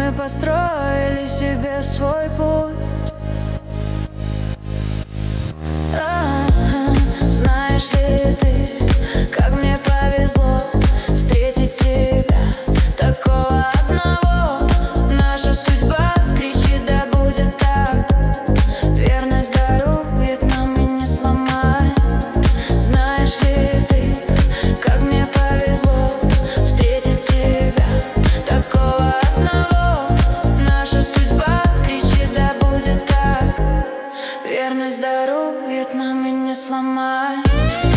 Мы построили себе свой путь. Знаешь ли ты, как мне повезло встретить тебя, такого одного. Наша судьба кричит, да будет так. Верность дарует нам и не сломай. Знаешь ли ты, как мне повезло встретить тебя, такого одного. Наша судьба кричит, да будет так. Верность дарует нам и не сломай.